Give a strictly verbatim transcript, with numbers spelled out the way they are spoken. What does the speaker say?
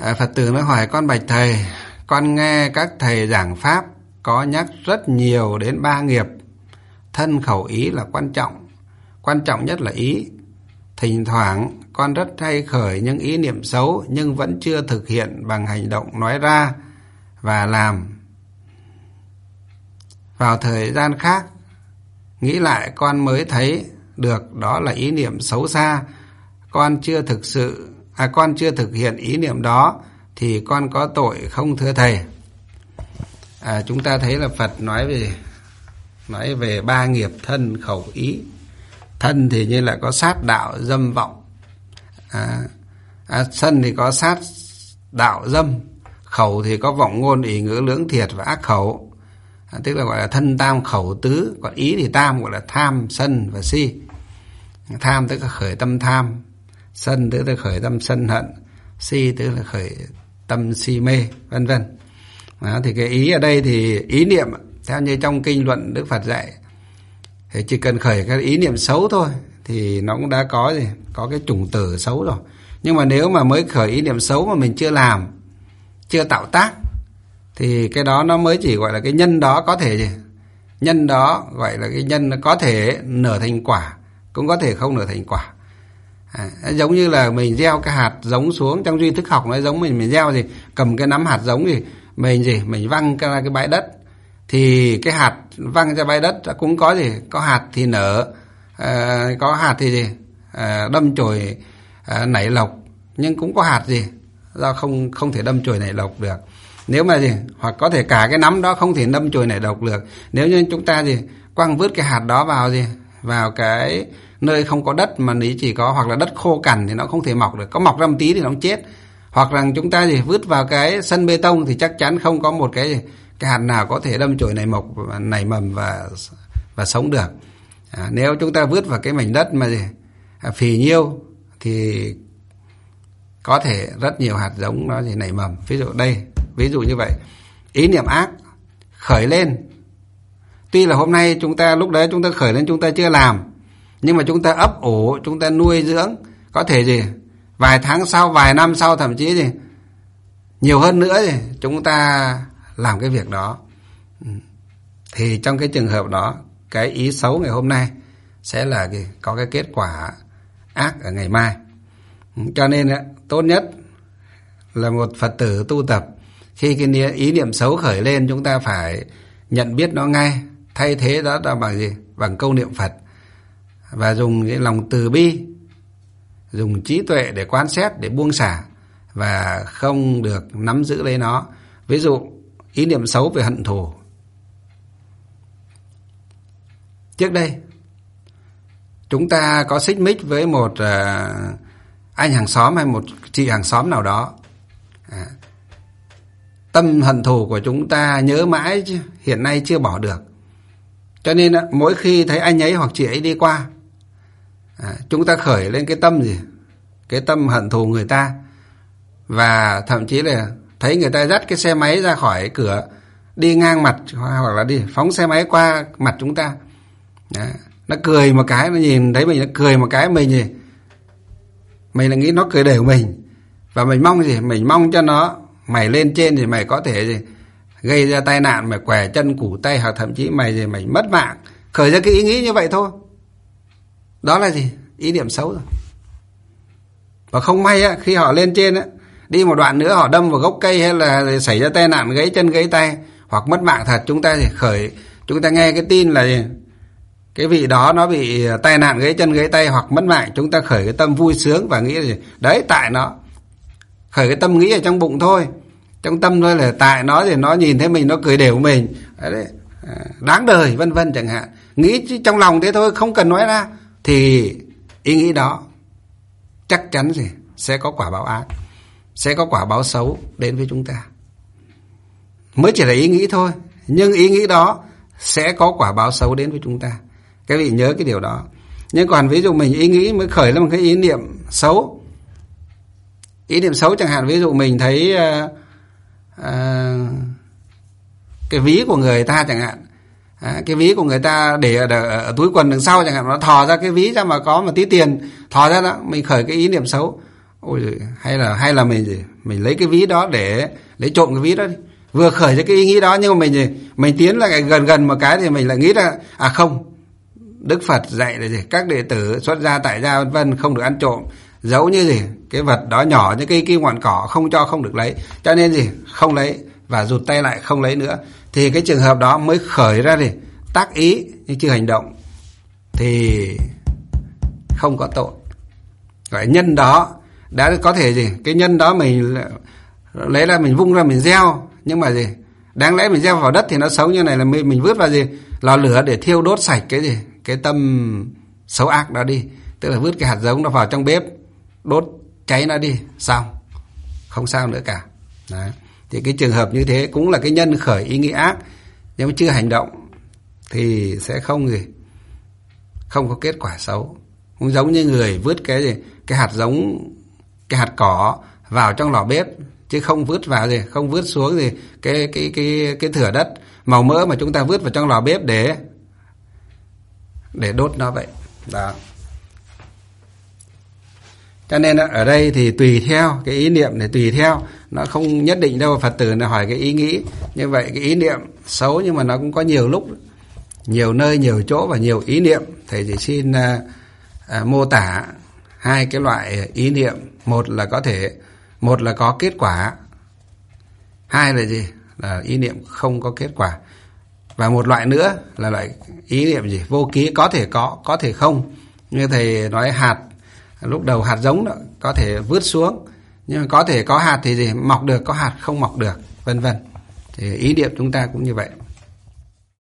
À, Phật tử nó hỏi: con bạch thầy, con nghe các thầy giảng pháp có nhắc rất nhiều đến ba nghiệp, thân khẩu ý là quan trọng, quan trọng nhất là ý. Thỉnh thoảng con rất hay khởi những ý niệm xấu nhưng vẫn chưa thực hiện bằng hành động nói ra và làm. Vào thời gian khác, nghĩ lại con mới thấy được đó là ý niệm xấu xa. Con chưa thực sự, à, con chưa thực hiện ý niệm đó thì con có tội không thưa thầy? À, chúng ta thấy là Phật nói về nói về ba nghiệp thân khẩu ý. Thân thì như là có sát đạo dâm vọng, à, à, thân thì có sát đạo dâm, khẩu thì có vọng ngôn ỷ ngữ lưỡng thiệt và ác khẩu, à, tức là gọi là thân tam khẩu tứ. Còn ý thì tam, gọi là tham sân và si. Tham tức là khởi tâm tham, sân tức là khởi tâm sân hận, si tức là khởi tâm si mê, vân vân. Đó, thì cái ý ở đây thì ý niệm theo như trong kinh luận Đức Phật dạy, thì chỉ cần khởi cái ý niệm xấu thôi thì nó cũng đã có gì có cái chủng tử xấu rồi. Nhưng mà nếu mà mới khởi ý niệm xấu mà mình chưa làm, chưa tạo tác, thì cái đó nó mới chỉ gọi là cái nhân đó có thể gì nhân đó gọi là cái nhân có thể nở thành quả, cũng có thể không nở thành quả. À, giống như là mình gieo cái hạt giống xuống, trong duy thức học nói giống mình mình gieo gì, cầm cái nắm hạt giống thì mình gì mình văng ra cái bãi đất, thì cái hạt văng ra bãi đất cũng có gì có hạt thì nở, à, có hạt thì gì à, đâm chồi à, nảy lộc, nhưng cũng có hạt gì do không không thể đâm chồi nảy lộc được. Nếu mà gì hoặc có thể cả cái nắm đó không thể đâm chồi nảy lộc được, nếu như chúng ta gì quăng vứt cái hạt đó vào gì vào cái nơi không có đất mà lý chỉ có, hoặc là đất khô cằn thì nó không thể mọc được, có mọc ra một tí thì nó cũng chết. Hoặc là chúng ta gì vứt vào cái sân bê tông thì chắc chắn không có một cái gì, cái hạt nào có thể đâm chồi nảy mọc nảy mầm và và sống được. À, nếu chúng ta vứt vào cái mảnh đất mà gì à, phì nhiêu thì có thể rất nhiều hạt giống nó thì nảy mầm. Ví dụ đây, ví dụ như vậy, ý niệm ác khởi lên, tuy là hôm nay chúng ta lúc đấy chúng ta khởi lên chúng ta chưa làm, nhưng mà chúng ta ấp ủ, chúng ta nuôi dưỡng, có thể gì vài tháng sau, vài năm sau, thậm chí gì nhiều hơn nữa thì chúng ta làm cái việc đó, thì trong cái trường hợp đó, cái ý xấu ngày hôm nay sẽ là cái, có cái kết quả ác ở ngày mai. Cho nên tốt nhất là một Phật tử tu tập, khi cái ý niệm xấu khởi lên chúng ta phải nhận biết nó ngay, thay thế đó là bằng gì? Bằng câu niệm Phật, và dùng cái lòng từ bi, dùng trí tuệ để quan xét, để buông xả, và không được nắm giữ lấy nó. Ví dụ ý niệm xấu về hận thù. Trước đây chúng ta có xích mích với một uh, anh hàng xóm hay một chị hàng xóm nào đó, à, tâm hận thù của chúng ta nhớ mãi chứ, hiện nay chưa bỏ được. Cho nên uh, mỗi khi thấy anh ấy hoặc chị ấy đi qua, à, chúng ta khởi lên cái tâm gì cái tâm hận thù người ta, và thậm chí là thấy người ta dắt cái xe máy ra khỏi cửa, đi ngang mặt, hoặc là đi phóng xe máy qua mặt chúng ta, à, nó cười một cái, nó nhìn thấy mình, nó cười một cái, mình gì mình là nghĩ nó cười đều mình, và mình mong gì mình mong cho nó, mày lên trên thì mày có thể gì gây ra tai nạn, mày què chân củ tay, hoặc thậm chí mày gì mày mất mạng, khởi ra cái ý nghĩ như vậy thôi. Đó là gì? Ý niệm xấu rồi. Và không may á, khi họ lên trên á, đi một đoạn nữa họ đâm vào gốc cây, hay là xảy ra tai nạn gãy chân gãy tay hoặc mất mạng thật, chúng ta thì khởi chúng ta nghe cái tin là gì? Cái vị đó nó bị tai nạn gãy chân gãy tay hoặc mất mạng, chúng ta khởi cái tâm vui sướng và nghĩ là gì? Đấy, tại nó, khởi cái tâm nghĩ ở trong bụng thôi, trong tâm thôi, là tại nó thì nó nhìn thấy mình nó cười đều mình, đấy, đáng đời vân vân chẳng hạn. Nghĩ trong lòng thế thôi, không cần nói ra, thì ý nghĩ đó chắc chắn gì sẽ có quả báo ác, sẽ có quả báo xấu đến với chúng ta. Mới chỉ là ý nghĩ thôi, nhưng ý nghĩ đó sẽ có quả báo xấu đến với chúng ta. Các vị nhớ cái điều đó. Nhưng còn ví dụ mình ý nghĩ mới khởi lên một cái ý niệm xấu, ý niệm xấu chẳng hạn, ví dụ mình thấy uh, uh, cái ví của người ta chẳng hạn, à, cái ví của người ta để ở, ở, ở túi quần đằng sau chẳng hạn, nó thò ra cái ví ra mà có một tí tiền thò ra đó, mình khởi cái ý niệm xấu, ôi hay là hay là mình gì mình lấy cái ví đó để lấy trộm cái ví đó đi. Vừa khởi ra cái ý nghĩ đó nhưng mà mình gì mình tiến lại gần gần một cái thì mình lại nghĩ ra à không, Đức Phật dạy là gì các đệ tử xuất gia tại gia vân vân không được ăn trộm, giấu như gì cái vật đó nhỏ như cây kim ngọn cỏ không cho không được lấy, cho nên gì không lấy và rụt tay lại không lấy nữa. Thì cái trường hợp đó mới khởi ra gì tác ý nhưng chưa hành động thì không có tội. Gọi nhân đó đã có thể gì cái nhân đó mình lấy ra mình vung ra mình gieo, nhưng mà gì đáng lẽ mình gieo vào đất thì nó sống như này là mình, mình vứt vào gì lò lửa để thiêu đốt sạch cái gì cái tâm xấu ác đó đi, tức là vứt cái hạt giống nó vào trong bếp đốt cháy nó đi, xong không sao nữa cả. Đấy. Thì cái trường hợp như thế cũng là cái nhân khởi ý nghĩ ác nhưng mà chưa hành động thì sẽ không gì không có kết quả xấu. Cũng giống như người vứt cái gì cái hạt giống cái hạt cỏ vào trong lò bếp chứ không vứt vào gì không vứt xuống gì cái cái cái cái thửa đất màu mỡ mà chúng ta vứt vào trong lò bếp để để đốt nó vậy đó. Cho nên ở đây thì tùy theo cái ý niệm này, tùy theo nó không nhất định đâu. Phật tử là hỏi cái ý nghĩ như vậy, cái ý niệm xấu nhưng mà nó cũng có nhiều lúc, nhiều nơi, nhiều chỗ và nhiều ý niệm. Thầy chỉ xin à, à, mô tả hai cái loại ý niệm. Một là có thể một là có kết quả, hai là gì là ý niệm không có kết quả, và một loại nữa là loại ý niệm gì vô ký, có thể có có thể không. Như thầy nói hạt lúc đầu, hạt giống đó có thể vứt xuống nhưng mà có thể có hạt thì gì mọc được, có hạt không mọc được, vân vân. Thì ý niệm chúng ta cũng như vậy.